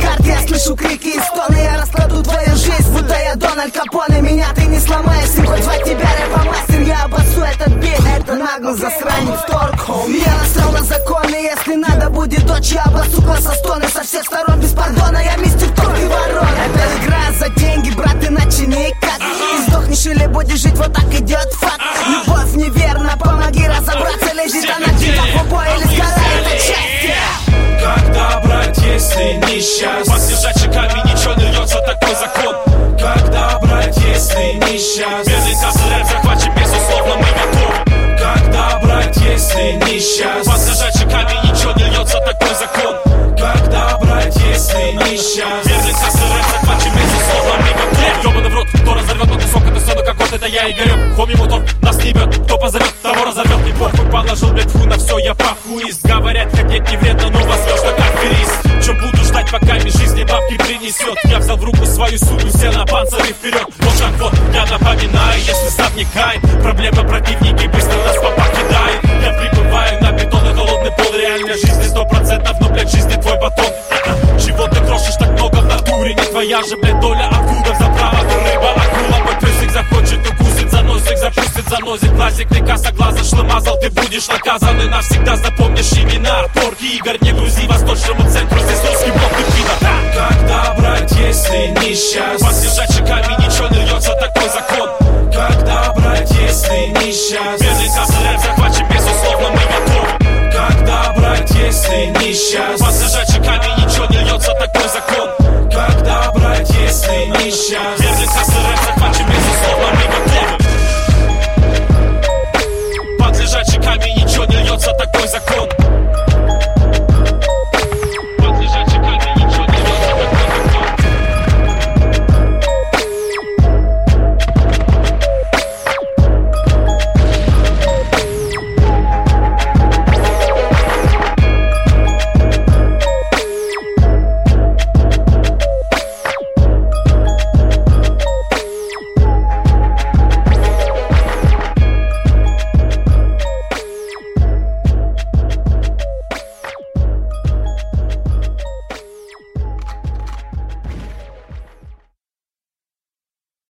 карт, я слышу крики и стоны. Я раскладу твою жизнь, будто я Дональд Капоне. Меня ты не сломаешь, им хоть звать тебя рэпомастер. Я обоссу этот бит, это наглый засранец Торкхолм. Я насрал на законы, если надо будет дочь. Я обоссу класса стоны со всех сторон без пардона. Я мистер Торк и ворон. Это игра за деньги, брат, иначе никак. Ты сдохнешь или будешь жить, вот так идет факт. Любовь неверна, помоги разобраться. Лежит она где-то в убой или сгорает от счастья. Когда брать, если несчастье? Под лежачий камень ничего не льется, такой закон. Когда брать, если несчастье? Бедный кассы рэп захвачен, безусловно, мы готовы. Когда брать, если несчастье? Под лежачий камень ничего не льется, такой закон. Когда брать, если несчастье? Бедный кассы рэп захвачен, безусловно, мы готовы. Ёбаный в рот, кто разорвет на кусок эту сцену, как вот это я Игорек. Хоми мотор, нас не бьет, кто позовет, того разорвет. Не похуй, положил, блядь, фу на все, я похуист. Говорят, хотеть не вредно, но возьмешь так аферист. Чё буду ждать, пока мне жизни бабки принесет? Я взял в руку свою суду, все на панцире вперед. Вот так вот, я напоминаю, если завникает проблема, противники быстро нас покидают. Я прибываю на бетон и холодный пол. Реальная жизнь 100%, но, блядь, жизни твой батон. Чего ты крошишь так много в натуре? Не твоя же, блядь, доля, откуда взял право? Ты рыба, акула, мой песик захочет, укусит, заносик, запустит, заносит. Глазик, ты каса глаза шлемазал, ты будешь наказан и навсегда запомнишь имена. Порки, Игорь, не грузи восточному центру, здесь русский блок, ты пидор. Когда брать, если несчастье? Под лежачий камень ничего не льется, такой закон. Когда брать, если несчастье? Бедный кассы рэп захвачен, безусловно, мы готовы. Когда брать, если несчастье? Под лежачий камень ничего не льется,